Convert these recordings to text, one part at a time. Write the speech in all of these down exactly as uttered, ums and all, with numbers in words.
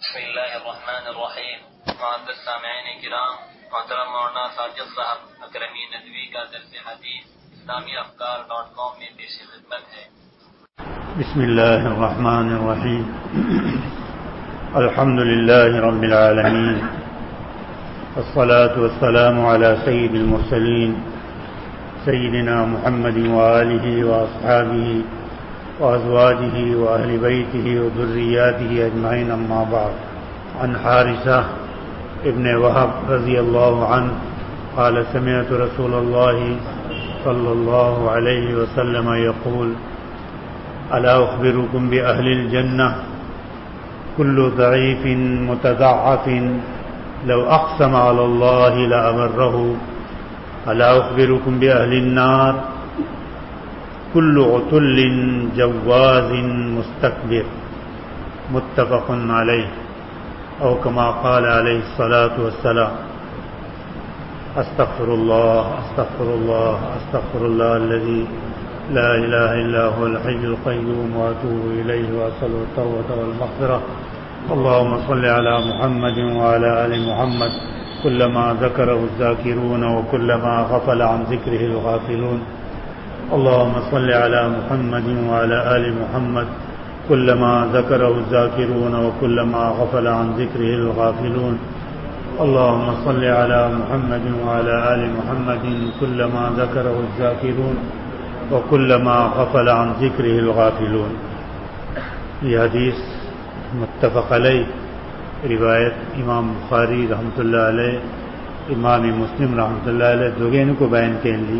بسم اللہ الرحمن الرحیم. معزز سامعین کرام، محترم مولانا ساجد صاحب اکرمی ندوی کا درس حدیث اسلامی افکار ڈاٹ کام میں پیش خدمت ہے. بسم اللہ الرحمن الرحیم. الحمد للہ رب العالمین، والصلاة والسلام على سید المرسلین سیدنا محمد وآلہ واصحابہ وازواجہ واہل بیتہ وذریاتہ اجمعین. اما بعد، عن حارثہ ابن وہب رضی اللہ عنہ قال سمعت رسول اللہ صلی اللہ علیہ وسلم یقول الا اخبرکم باہل الجنہ کل ضعیف متضعف لو اقسم علی اللہ لأبرہ الا اخبرکم باہل النار کل عتل جواز مستكبر متفق علیہ او کما قال علیہ الصلاة والسلام. استغفر اللہ استغفر اللہ استغفر اللہ الذي لا الہ الا هو الحي القيوم واتوب الیہ واسأل التوبة والمغفرة. اللهم صل على محمد وعلى آل محمد كلما ذكره الذاكرون وكلما غفل عن ذكره الغافلون. اللهم صل على محمد وعلى آل محمد كلما ذكره الذاكرون وكلما غفل عن ذكره الغافلون. اللهم صل على محمد وعلى آل محمد كلما ذكره الذاكرون وكلما غفل عن ذكره الغافلون. یہ حدیث متفق علیہ، روایت امام بخاری رحمۃ اللہ علیہ، امام مسلم رحمۃ اللہ علیہ دوگین کو بیان کین لی.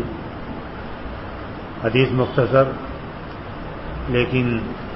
حدیث مختصر لیکن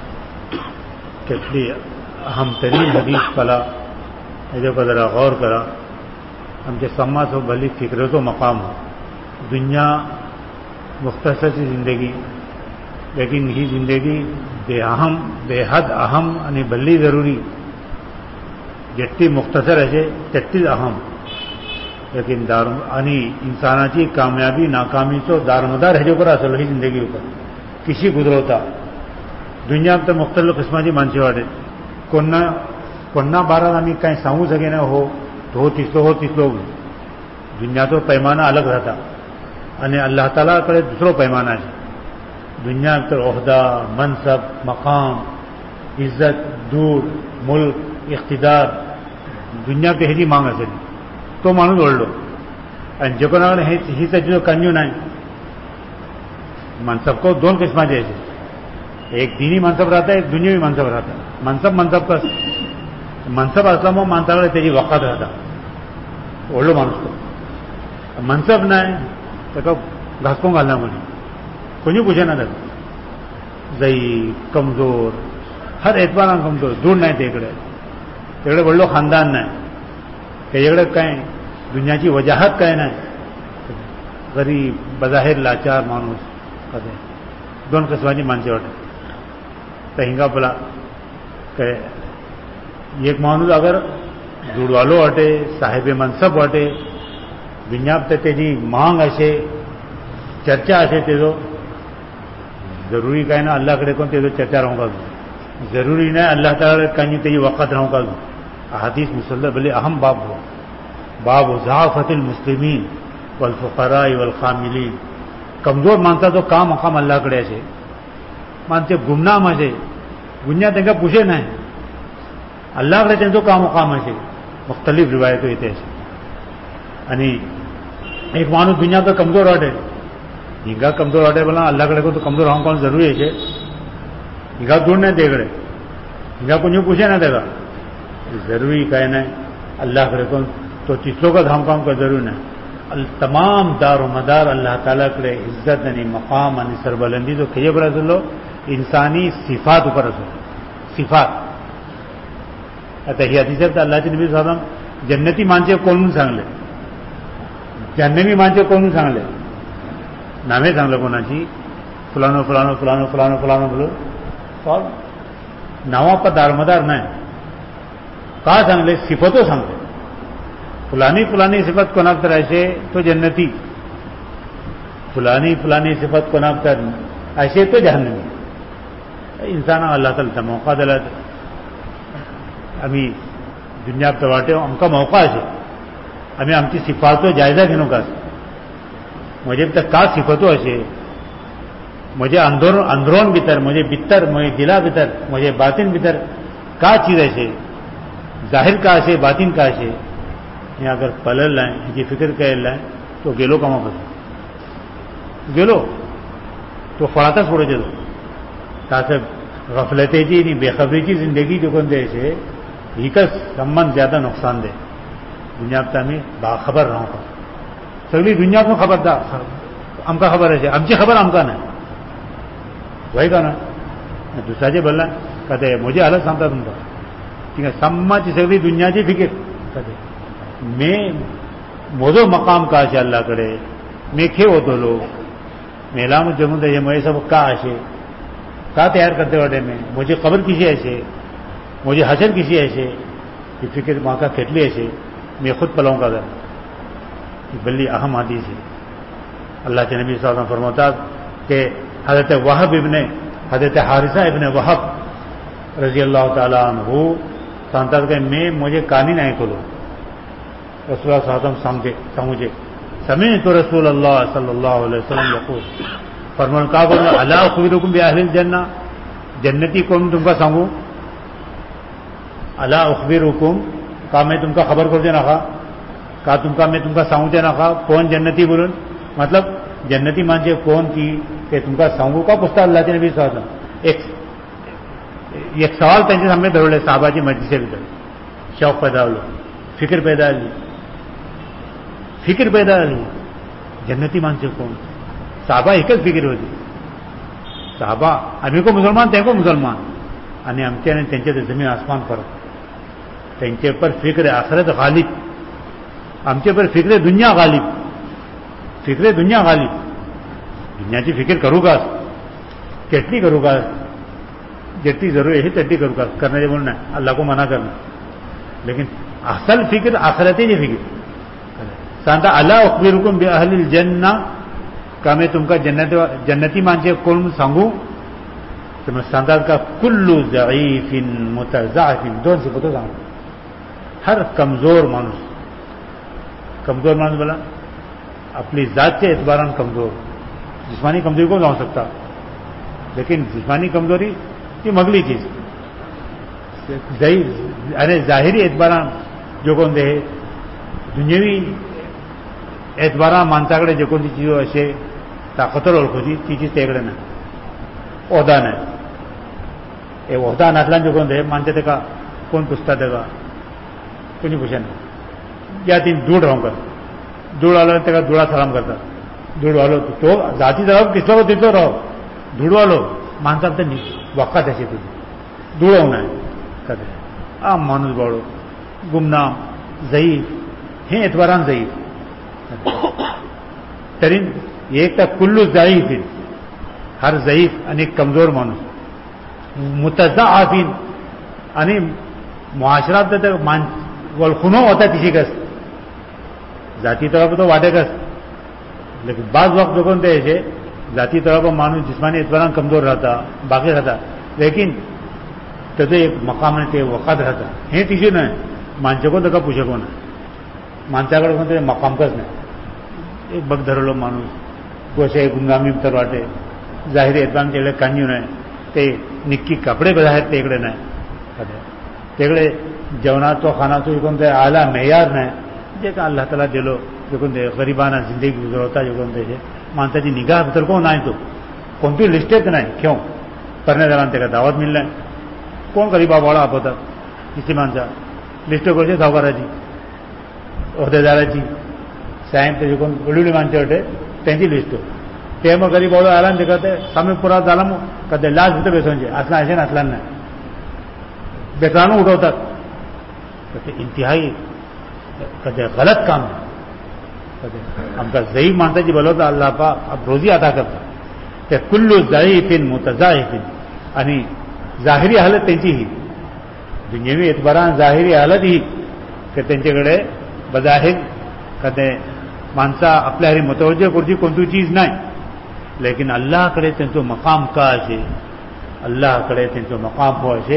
کتنی اہم ترین حدیث پلا ایجو کا ذرا غور کرا ہم کے سما سو بھلی فکرت و مقام ہو. دنیا مختصر سی زندگی، لیکن یہ زندگی بے اہم بے حد اہم یعنی بھلی ضروری، جتنی مختصر ہے تتی اہم. لیکن دار یعنی انساناتی کامیابی ناکامی تو دار مدار ہے جو پر اصل ہی زندگی اوپر کسی گزروتا. دنیا میں تو مختلف قسم کی مانچے واٹے کونا کونا بارہ ہمیں کہیں سامو سکے نہ ہو تو ہو تیس لوگ ہو تیس لوگ. دنیا تو پیمانہ الگ رہتا، یعنی اللہ تعالیٰ کرے دوسروں پیمانہ ہے. دنیا میں تو عہدہ، منصب، مقام، عزت، دور، ملک، اقتدار، دنیا پہ ہی مانگ سے تو مانو دوڑ لو. جو ہی سچو کنجو نہیں. منصب کو دون قسم جیسے ایک دینی منصب رہتا ہے، ایک دنیاوی منصب رہتا ہے. منصب منصب کا منصب اسلام و مانتا ہے تیری وقت رہتا اوڑ لو مانس کو. منصب نہ ہے تو گھاس کو گالنا بولے کچھ پوچھے نہ تھا. ضعیف، کمزور، ہر اعتبار کمزور، دور نہیں تیکڑے تیکڑے بڑھ لو خاندان نہ کہ یہ کہیں دنیا کی وجاہت کہیں نہ غریب بظاہر لاچار مانوس کہتے دون قسمانی مانچے وٹے تو ہنگا بلا کہ ایک مانوس اگر دوڑ والو ہٹے صاحب منصب ہٹے دنیا پہ تیری مانگ ایسے چرچا ایسے تیزو ضروری کہیں نا اللہ کرے کون تیزو چرچا رہوں گا. ضروری نہ اللہ تعالیٰ کہیں تیری وقت رہوں گا. حدیث مسلح بلے اہم باب ہو، باب ضعفت المسلمین والفقراء والخاملین. کمزور مانتا تو کام مقام اللہ کرے سے مانتے گمنام ہے گنیا تنگا پوچھے نہ اللہ کرے تو کام مقام ہے. مختلف روایتوں یہ ایسے یعنی ایک مانو دنیا کا کمزور ہٹے ہنگا کمزور ہٹے بولا اللہ کرے کو تو کمزور ہوں کون ضروری ہے. ہنگا دور نہیں دے گڑے ہنگا کچھ پوچھے نہ دے گا ضروری کہنا ہے. اللہ کرے کون تو تیسروں کا دھام کام کا ضرور نہیں. تمام دار و مدار اللہ تعالیٰ کے عزت یعنی مقام یعنی سربلندی تو کھیے پر رسول لو انسانی صفات اوپر رسول صفات اتحیاتی سے اللہ کے نبی صلی اللہ علیہ وسلم جنتی مانچے کون سانگ لے جہنمی مانچے کون سانگ لے نامے سانگ لے کونا چاہیے فلانو فلانو فلانو فلانو فلانو بولو اور ناوا پر دار مدار نہ کہاں سانگ لے صفتوں سانگ لے فلانی فلانی صفت کو نام کر ایسے تو جنتی فلانی فلانی صفت کو نام کر ایسے تو جہنمی. انسان اللہ تعالیٰ موقع دلا ابھی दुनिया वाटे आमकां मौका अशें आमी आमची सिफाचो जायजा घेवंक आसा म्हजे भितर का सिफतो अशें म्हजे अंदर अंदरोन भितर म्हजे भितर म्हजे दिला भितर म्हजे बातीन भितर का चीज अशें जाहीर का अशें बातीन का अशें हें अगर पळयलें हेची फिकर केलें तो गेलो कामा कसो गेलो तो फळांतच पडोवचो ताचे गफलतेची नी बेखबरीची जिंदगी जो कोण अशें हिकच संबंध ज्यादा नुकसान दे दुनियाक आमी बाखबर रावता सगळी दुनियाक खबर दा आमकां खबर अशें आमची खबर आमकां ना वय का ना दुसऱ्याचे बोलला का ते म्हजी हालत सांगता तुमकां थिंगा सम्माची सगळी दुनियाची फिकीर कते मे म्हजो मकाम का अशें अल्ला कडेन मे खे वतलो मेला मुझे जमून तेजे म्हजे सब का अशें का तयार करते वाटे में मुझे खबर किसी अशें मुझे हशर किसी अशें ही फिक्र म्हाका केटली अशें मैं खुद पलाऊं का ये बल्ली अहम हदीस है अल्लाह के नबी सल्लल्लाहु अलैहि वसल्लम फरमाता कि हजरत वहब इब्ने हजरत हारिसा इब्ने वहब रजी अल्लाह ताला अन्हु सांगतात कि मैं मुझे कहानी नहीं खोलो रसूलुल्लाह सल्लल्लाहु अलैहि वसल्लम सांगते सांगूचे समीअतु रसूलुल्लाह सल्लल्लाहु अलैहि वसल्लम यक़ूल फरमान का बोलना अला उखबिरुकुम बि अहलिल जन्नह जन्नती कौन तुमका सांगू अला उखबिरुकुम का मैं तुमका खबर करते नाका का तुमका मैं तुमका सांगूचे नाका कौन जन्नती बोलून मतलब जन्नती म्हणजे कोण की ते तुमका सांगू का पुसता अल्लाहचे नबी सल्लल्लाहु अलैहि वसल्लम एक एक सवाल त्यांच्या सामने धरले साहबाची मजलिसे भितर शौक पैदा जालो फिक्र पैदा जाली फिक्र पैदा जाली जन्नती माणसे कोण साहबा एकच फिकीर होती साहबा आम्ही को मुसलमान ते को मुसलमान आणि आमचे आणि त्यांचे जमीन आसमान फरक त्यांचे पर फिक्र आखिरत गालिब आमचे पर फिक्र दुनिया गालिब फिक्र दुनिया गालिब दुनियाची फिकीर करू का केटली करू का जितनी जरूरी है तट्टी करू का करने जे बोलना अल्लाह को मना करना लेकिन असल फिक्र आखिरत की फिक्र सांगता अला उखबिरुकुम बि अहलिल जन्नह का मैं तुमका जन्नत जन्नती माणसे कोण सांगू तर मग सांगतात का कुल्लू ज़ईफिन मुतज़ाफिन दोन सिफतो सांगू हर कमजोर माणूस कमजोर माणूस बोला अपनी जात के एतबारान कमजोर जिस्मानी कमजोरी को जाऊ सकता लेकिन जिस्मानी कमजोरी ती मगली चीज अरे जाहिरी एतबारान जो कोण दे दुनियावी एतबारा माणसाकडे जे कोणती चीज असे ताकदर ओळखूची ती चीज तेकडे ना ओहदा नाही हे ओहदा नातल्यान जे कोण दे माणसे तेका कोण पुसता तेका कोणी पुशा नाही या तीन दूड रावंक धूळ आलो तेका धुळा सलाम करतात धूळ आलो तो जाती राव किसलो तिथलो राव धूळ आलो माणसाक तर वकात अशी तुझी धुळव नाही कदे आ माणूस बाळो गुमनाम जईफ हे एतबारान जईफ तरी एक तर कुल्लू जईफिन हर जईफ आणि कमजोर माणूस मुतज़ाफिन आणि मुआशरात तर मान वळखुनो होता तिशी कस जाती तळप तो वाटे कस लेकिन बाज वक्त जो कोण ते जाती तळप माणूस जिस्मानी एतबारान कमजोर राहता बाकी राहता लेकिन त्याचं एक मकाम ते वकात राहता हे तिशी नाही माणसाको तेका पुशको ना माणसाकडे कोण ते मकामकच नाही एक बघ धरलो माणूस गोशे गुंगामी तर वाटे जाहिरी एतबारान तेकडे कान्यू नाही ते निक्की कपडे आहेत तेकडे नाही तेकडे जेवणाचो खानाचो इकून ते आला मेयार नाही जे का अल्लाह ताला दिलो देखून ते गरिबांना जिंदगी गुजरवता देखून त्याचे माणसाची निगाह भितर कोण नाही तो कोणती लिस्टेच नाही खेव परण्यादारान तेका दावत मिळणार कोण गरीबा बोळा आपवतात किसी माणसा लिस्ट करचे सावकाराची ओहदेदाराची सायम तेजे कोण व्हडली माणसे वाटे त्यांची लिस्ट ते मग गरीब बावळो आला ना तेका ते सामी पुरा झाला मग का ते लास्ट भितर बेसोनचे असला अशें नासला नाही बेतरानू उठवतात ते इंतिहाई कदे गलत काम कदे आमकां जईफ माणसाची बलवता अल्लाह पाक रोजी अदा करता ते कुल्लू जईफिन मुतज़ाइफिन आणि जाहिरी हालत त्यांची ही दुनियावी एतबारान जाहिरी हालत ही की त्यांच्याकडे बजाहीर कदे माणसा आपल्या हरी मुतवज्जह करची कोणती चीज नाही लेकिन अल्लाह कडे त्यांचो मकाम का अशे अल्लाह कडे त्यांचो मकाम हो अशे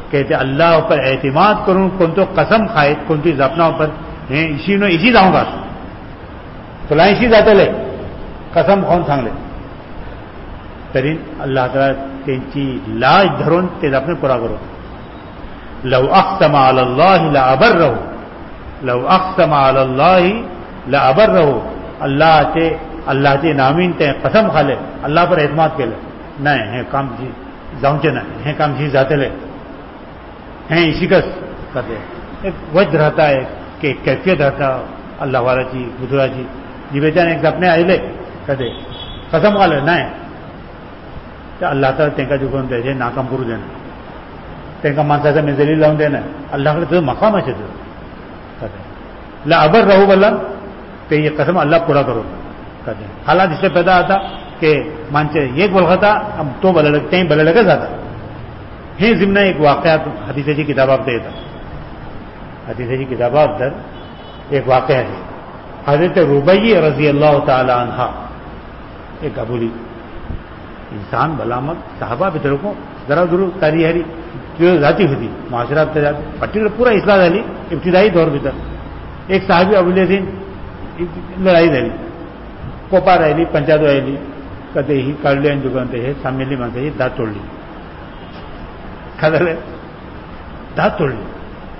کہتے اللہ پر اعتماد کروں کون تو قسم کھائے کون تی زپنا پر ہیں اسی نو اسی جاؤں گا فلاں اسی جاتے لے قسم کون سانگ لے ترین اللہ تعالیٰ تینچی لاج دھرون تیز اپنے پورا کرو لو اقسم علی اللہ لابرہ لو اقسم علی اللہ لابرہ اللہ تے اللہ تے نامین تے قسم کھا لے اللہ پر اعتماد کے لے نہیں ہیں کام جی جاؤں چے نہ ہیں کام جی جاتے لے ہیں اسی کا کرتے ایک وجہ رہتا ہے کہ کیفیت رہتا اللہ والا جی بدھرا جی جی بیچا نے ایک اپنے آئی لے کہتے قسم کھا لے نہیں تو اللہ تعالیٰ تین کا جو کون دے ناکام کرو دینا تین کا مانسا سے میں ذلیل لاؤں دینا اللہ کا تو مقام ہے تو کہتے لا ابر رہو بلّہ تو یہ قسم اللہ پورا کرو کہتے ہیں حالات اس سے پیدا آتا کہ مانچے یہ بولتا تھا اب تو بلے لگتے ہیں بلے لگا جاتا ہے ضمن ایک واقعات حدیث جی کتاب آپ دیتا حدیث جی کتاب آپ در ایک واقعہ ہے حضرت ربیع رضی اللہ تعالی عنہ ایک ابولی انسان بلامت صحابہ بتر کو ذرا ضرور تاری ہری جو ذاتی ہوتی معاشرات پرٹیکولر پورا اصلاح علی ابتدائی دور بھیتر ایک صحابی ابولی دین لڑائی رہی کوپا رہی پنچایت رہی کدے ہی کاڑلے جو کہتے ہیں سامنے مانتے ہی دانت توڑ لی کھدلے دانت توڑ لی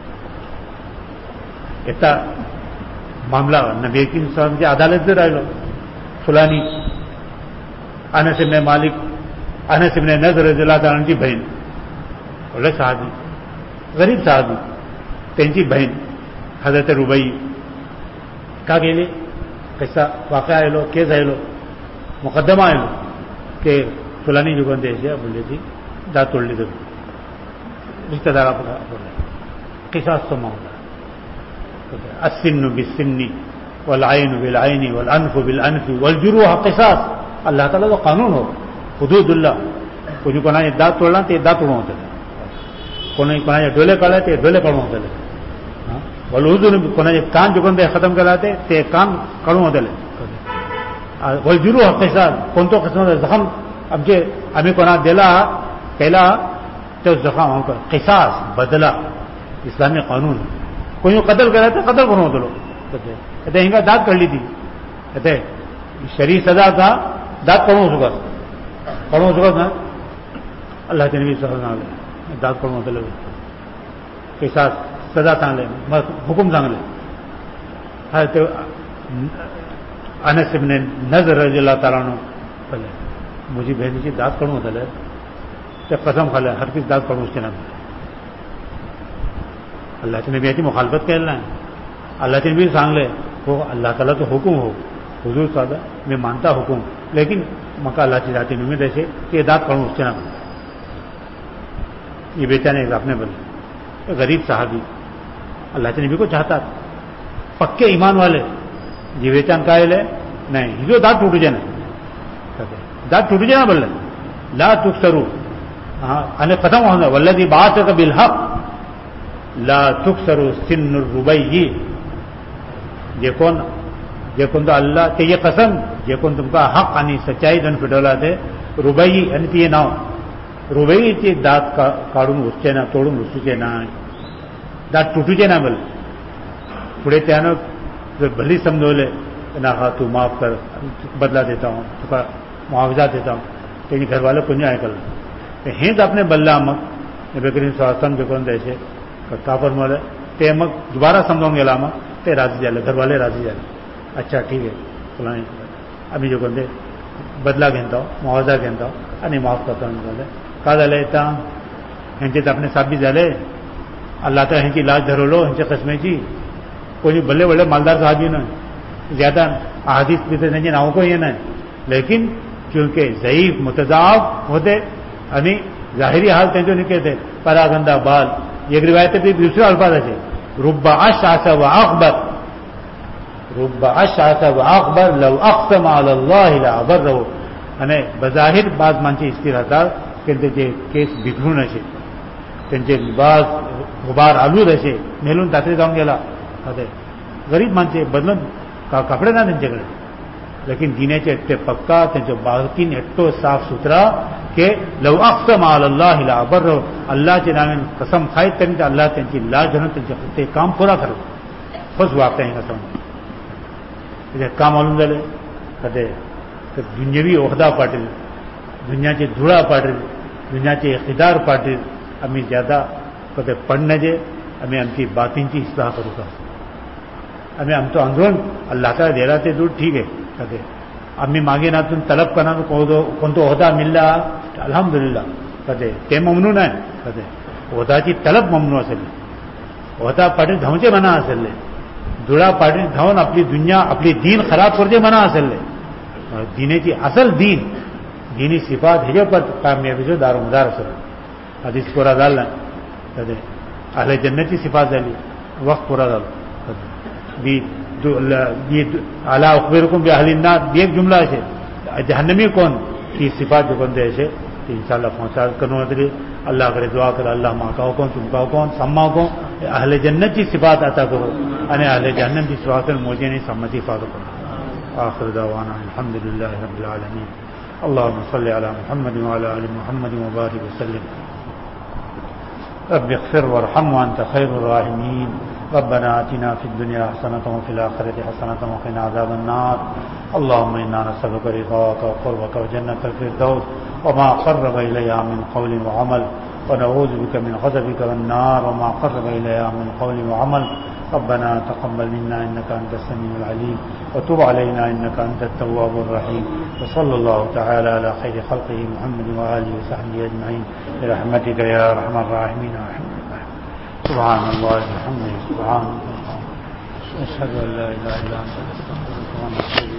اتنا معاملہ نبی کی صاحب کی عدالت سے رہ لو فلانی انس ابن مالک انس ابن نضر رضی اللہ تعالیٰ کی بہن بولے صحابی غریب صحابی تینچی بہن حضرت ربیع کا گیلے کیسا واقعہ آئے لو کیس آئے لو مقدمہ آئے لو کہ فلانی جو بندے ایسے بولے تھی دانت توڑ لی تو رشتے دار بول رہے قصاص تو معاملہ السن بالسن والعین بالعین والانف بالانف والجروح قصاص اللہ تعالیٰ تو قانون ہو حدود اللہ کو جو کہنا یہ دانت توڑنا تو یہ دانت توڑنا ہوتا ہے کوئی کہنا یہ ڈولے کاڑے تو یہ ڈولے کاڑوں ہوتا ہے بولو کہنا یہ کان جو بندے ختم کراتے تو یہ کان کاڑوں ہوتا ہے والجروح قصاص کون تو قسم زخم اب جو ہمیں کہنا دلا پہلا تو زخم ہو کر قصاص بدلا اسلامی قانون کوئی قتل کرا تو قتل کرو ہوتا لو کہتے ہیں دانت کر لی تھی کہتے شریع سزا تھا دانت کروں سکا کروں سکا نا اللہ کے نبی صلی اللہ علیہ وسلم دانت کروں ہوتا لگے قصاص سزا سانگ لے حکم سانگ لے حضرت انس ابن نضر رضی اللہ تعالیٰ عنہ پہلے مجھے بہن جی دانت کروں ہوتا لے تو قسم کھا لے ہر کس دانت کروں اس کے نام اللہ کے نبی ایسی مخالفت کہنا ہے اللہ کے نبی سانگ لے وہ اللہ تعالیٰ تو حکم ہو حضور صاحب میں مانتا حکم لیکن مکہ اللہ کی ذاتی نمید ایسے کہ یہ دانت کروں اس کے نام یہ بیچانے اپنے بندے غریب صحابی اللہ کے نبی کو چاہتا پکے ایمان والے یہ بیچان کا لے نہیں جو دانت ٹوٹ جانا دانت ٹوٹ جانا بولے لا تکسرو ہاں ختم ہونا والذی بعثک بالحق لا تکسرو سن الربیع یہ کون یہ کون تو اللہ کہ یہ قسم یہ کون تم کا حق آنی سچائی دن پھٹولا تھے ربیع یعنی یہ ناؤ ربیع تھی دانت کاڑوں اس نہ توڑوں اس کے نہ دانت ٹوٹو جے نہ بل پڑے تیانو بھلی سمجھو لے نہ ہاں تو معاف کر بدلا دیتا ہوں تو کا معاوضہ دیتا ہوں تیری گھر والے کو نہیں آئے کل ہند اپنے بلّہ امک نبی کریم صلی اللہ علیہ وسلم کے کون ایسے کافر مولے تے امک دوبارہ سمجھوں گے لامہ تے راضی جالے گھر والے راضی جالے اچھا ٹھیک ہے فلانی ابھی جو کہتے بدلا گھنتا ہو معاوضہ گھنتا ہو نہیں معاف کرتا ہوں بولے کا دلے تا ہنچے تو اپنے ساتھ بھی جالے اللہ تعالیٰ ہنچی لاج دھرو لو ہنچے قسمیں جی کوئی بلے بڑے مالدار صحابی نہ زیادہ احادیث بھی نہیں نہ کو یہ نہ لیکن کیونکہ ضعیف متضاعف ہوتے یعنی ظاہری حال تینجو نہیں کہتے پرا گندہ بال یہ روایت بھی دوسرے الفاظ ہے رب اشعث واغبر رب اشعث واغبر لو اقسم علی اللہ لابرہ یعنی بظاہر بعض مانچے اس کی رہتا کہ کیس بگڑوں نہ تنچے لباس غبار آلود ایسے میلون تاتے جاؤں گے غریب مانچے بدلن کا کپڑے نہ تنچے کرے لیکن دینے چے اٹھے پکا تنچے باقین اٹھو صاف ستھرا کہ لو اقسم علی اللہ لابر اللہ کے نام قسم خائد کریں تو اللہ تنچی لا جنت تنچی کام پورا کرو خوش واقع ہیں قسم کام معلوم دلے کدے کہ دنیاوی عہدہ پاٹل دنیا کے دھوڑا پاٹل دنیا کے اقتدار پاٹل ہمیں زیادہ کدے پڑھنے دے ہمیں ہم کی باتیں کی اصلاح کرو گا ہمیں ہم تو اندرون اللہ تعالیٰ دے رہا تھے دور ٹھیک ہے کدے امی مانگے نہ تم طلب کرنا تو کون تو عہدہ مل رہا الحمد للہ کدے تے ممنون ہے کدے عہدہ کی طلب ممنوع اصل عہدہ پاٹل دھونچے بنا اصل لے دھوڑا پاٹل دھون اپنی دنیا اپنی دین خراب کر دے بنا اصل لے دینے کی اصل دین دینی صفات ہے پر کامیابی سے دار و مدار اثر حدیث پورا ڈالنا کدے اہل جنتی صفات ڈالی وقت پورا ڈال اعلیٰ اخبرکم باہل النار ایک جملہ ایسے جہنمی کون کی صفات جو بندے ایسے کہ انشاءاللہ پہنچا کرنا دے اللہ کرے دعا کرے اللہ ماں کہو کون تم کہو کون سما کون اہل جنت کی صفات عطا کرو یعنی اہل جہنم کی صفات مجھے نہیں سمجھی فاض کرو آخر دعوانا الحمد للہ رب العالمین اللهم صل على محمد وعلى آل محمد وبارك وسلم رب اغفر وارحم وانت خير الراحمين ربنا آتنا في الدنيا حسنة وفي الآخرة حسنة وقنا عذاب النار اللهم إنا نسألك رضاك وقربك وجنة الفردوس وما قرب إليها من قول وعمل ونعوذ بك من غضبك والنار وما قرب إليها من قول وعمل ربنا تقبل منا إنك أنت السميع العليم وتب علينا إنك أنت التواب الرحيم وصلى الله تعالى على خير خلقه محمد وآله وصحبه أجمعين برحمتك يا أرحم الراحمين سبحان الله وبحمده سبحان الله أشهد أن لا إله إلا أنت أستغفرك وأتوب إليك.